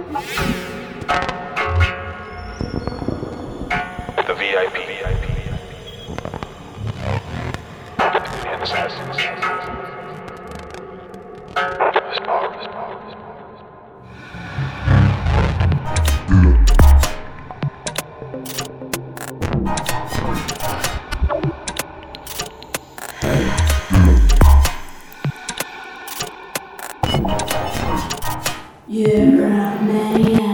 The VIP. The assassins. This power. You're a maniac.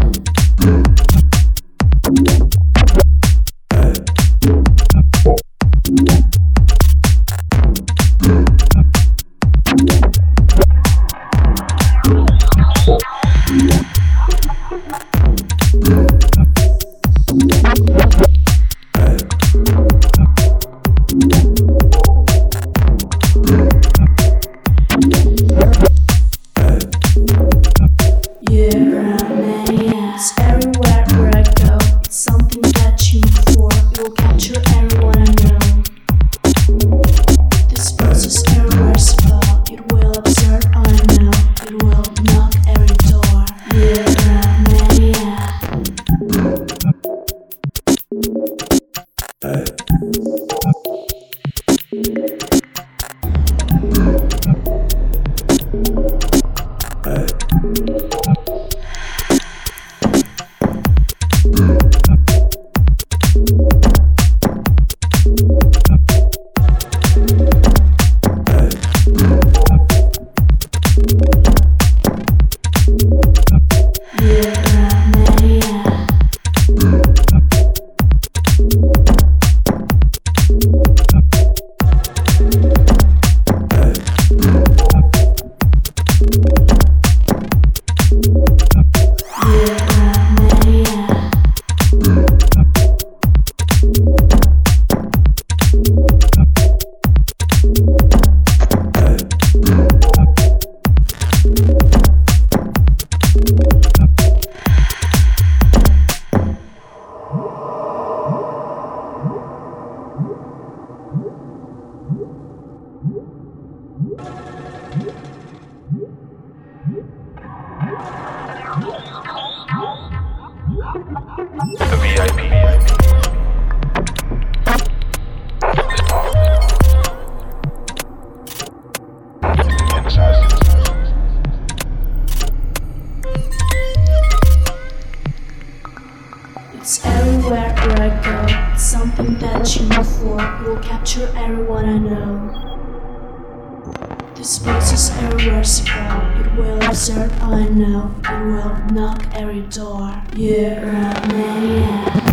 It's everywhere where I go. It's something that you look for. It will capture everyone I know. This buzz is irreversible. It will absorb all I know. It will knock every door. You're a maniac. The VIP. This power. The assassins. It's everywhere where I go. It's something that you look for. It will capture everyone I know. This buzz is irreversible. It will absorb all I know. It will knock every door. You're a maniac.